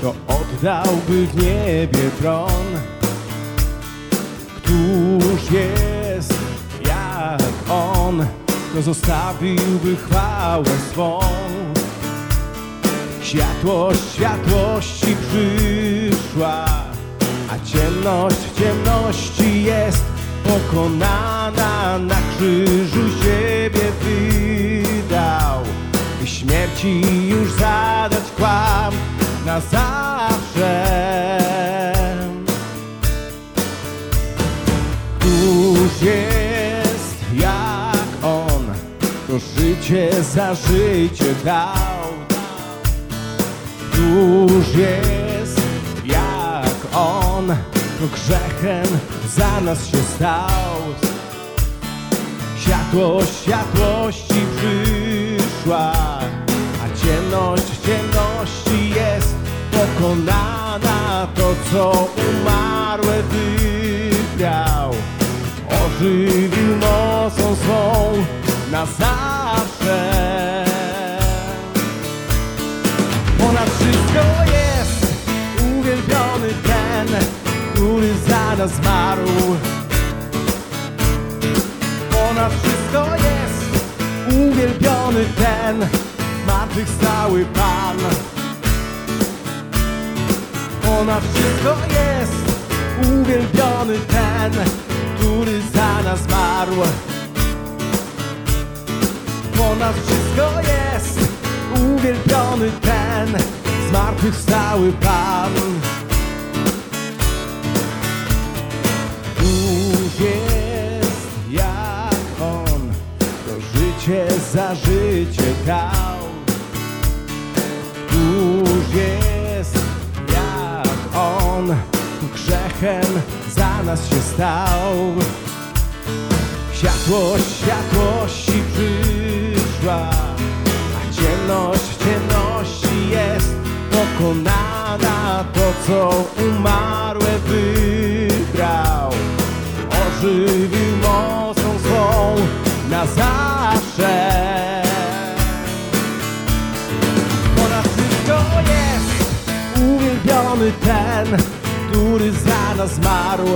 kto oddałby w niebie tron? Któż jest jak On, kto zostawiłby chwałę swą? Światłość światłości przyszła, a ciemność w ciemności jest pokonana. Na krzyżu siebie wydał, by śmierci już zadać kłam na zawsze. Któż jest jak On, kto życie za życie dał? Któż jest jak On, kto grzechem za nas się stał? Światłość światłości przyszła, a ciemność w ciemności jest pokonana. To, co umarłe wygrał, ożywił mocą swą na zawsze. Ponad wszystko jest uwielbiony ten, który za nas zmarł. Ponad wszystko jest uwielbiony ten, zmartwychwstały Pan. Ponad wszystko jest uwielbiony ten, który za nas zmarł. Ponad wszystko jest uwielbiony ten, zmartwychwstały Pan. Któż jest jak On, kto życie za życie dał? Któż jest jak On, kto grzechem za nas się stał? Światłość światłości przyszła, a ciemność w ciemności jest pokonana. To, co umarłe wygrał, ożywił mocą swą na zawsze. Ponad wszystko jest uwielbiony ten, który za nas zmarł.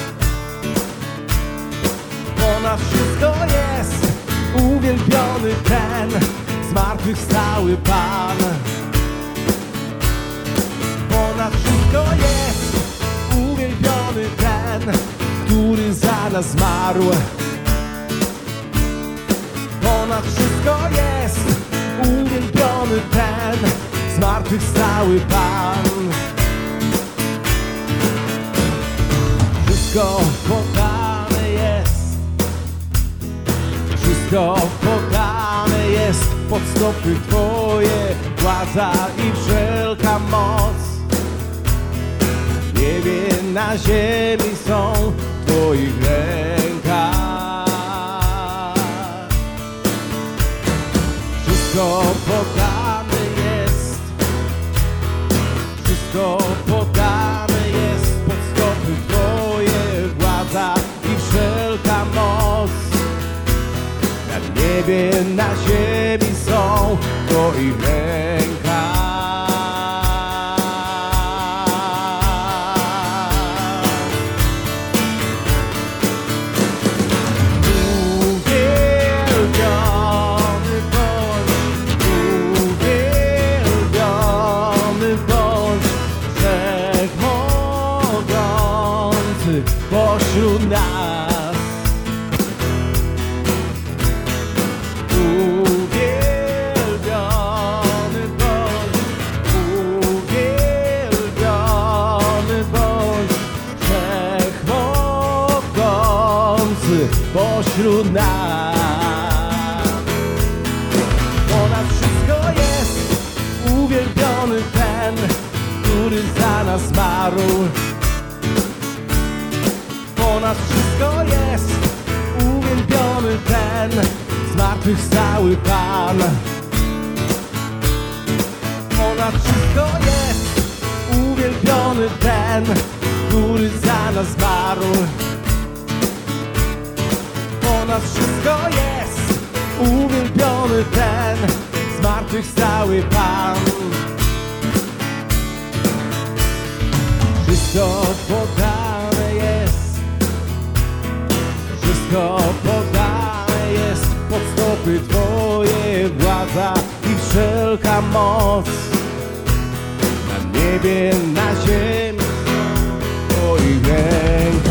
Ponad wszystko jest uwielbiony ten, zmartwychwstały Pan. Ponad wszystko jest uwielbiony ten, który za nas zmarł. Ponad wszystko jest uwielbiony ten, zmartwychwstały Pan. Wszystko podane jest, wszystko podane jest pod stopy Twoje, władza i wszelka moc. Niebie na ziemi są w Twoich rękach. Wszystko podane jest, wszystko podane jest pod stopy Twoje, władza i wszelka moc. Na niebie, na ziemi są w Twoich rękach. Pośród nas uwielbiony bądź, wszechmogący pośród nas. Ponad wszystko jest uwielbiony ten, który za nas zmarł. Ponad wszystko jest uwielbiony ten, zmartwychwstały Pan. Ponad wszystko jest uwielbiony ten, który za nas zmarł. Ponad wszystko jest uwielbiony ten, zmartwychwstały Pan. Wszystko podane jest, wszystko podane jest pod stopy Twoje, władza i wszelka moc na niebie, na ziemi w Twoich rękach.